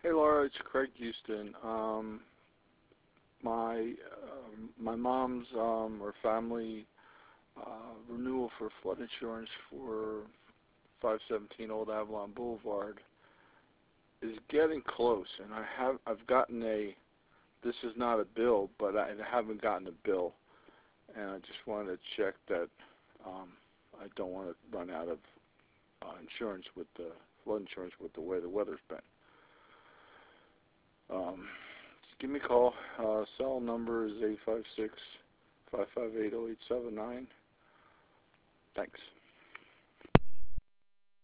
Hey Laura, it's Craig Houston. My mom's or family renewal for flood insurance for 517 Old Avalon Boulevard is getting close, and I've gotten a. This is not a bill, but I haven't gotten a bill, and I just wanted to check that I don't want to run out of insurance with the flood insurance with the way the weather's been. Just give me a call. Cell number is 856-558-0879. Thanks.